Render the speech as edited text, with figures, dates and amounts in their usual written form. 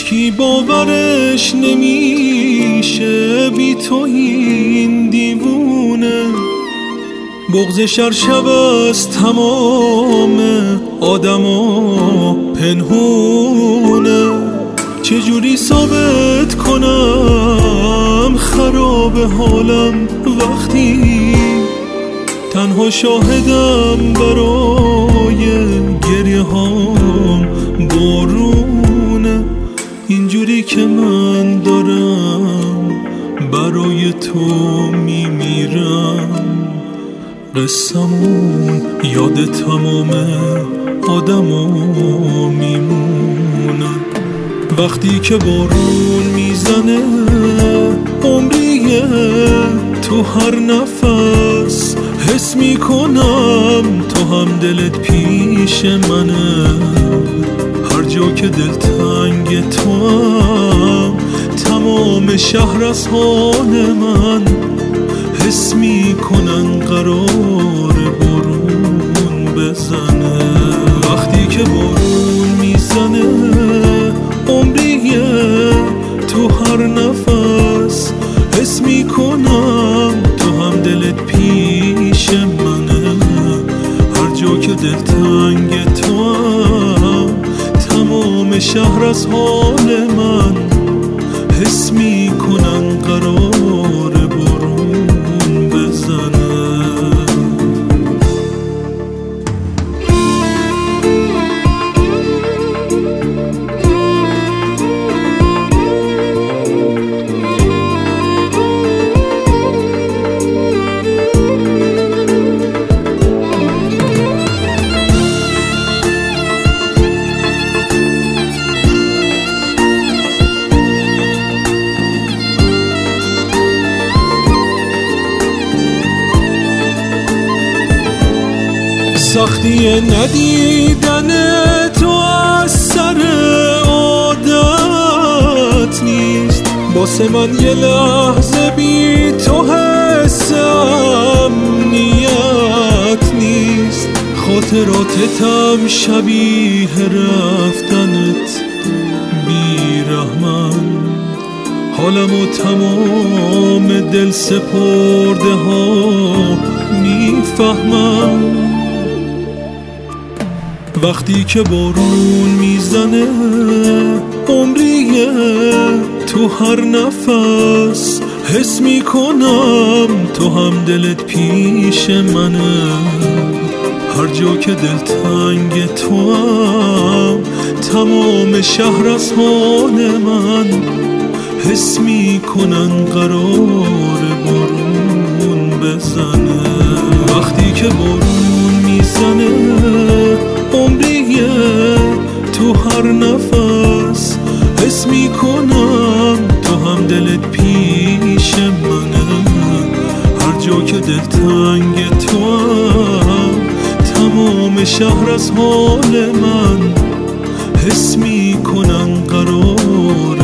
هیچکی باورش نمیشه بی تو این دیوونه. بغضش هر شب از تمام آدما پنهونه. چجوری ثابت کنم خراب حالم وقتی تنها شاهدم برای گریه هام بارونه. اینجوری که من دارم برای تو میمیرم، قصمون یاد تمام آدما میمونه. وقتی که بارون میزنه عمریه، تو هر نفس حس میکنم تو هم دلت پیش منه. هر جا که دلتنگ تو هم تمام شهر از حال من حس میکنن قرار بارون بزنه. وقتی که بارون میزنه عمریه، تو هر نفس حس میکنم تو هم دلت پیش منه. هر جا که دلتنگ تو هم تمام شهر از حال من حس میکنن قرار بارون بزنه. سختی ندیدن تو از سر عادت نیست، واسه من یه لحظه بی تو حس امنیت نیست. خاطراتتم شبیه رفتنت بی رحمن، حالمو تمام دل سپرده ها میفهمن. وقتی که بارون میزنه عمریه، تو هر نفس حس میکنم تو هم دلت پیش منه. هر جا که دلتنگ تو هم تمام شهر از حال من حس میکنن قرار بارون بزنه. وقتی که بارون میزنه عمریه، تو هر نفس حس میکنم تو هم دلت پیش منه. هر جا که دلتنگ تو هم تمام شهر از حال من حس میکنن قرار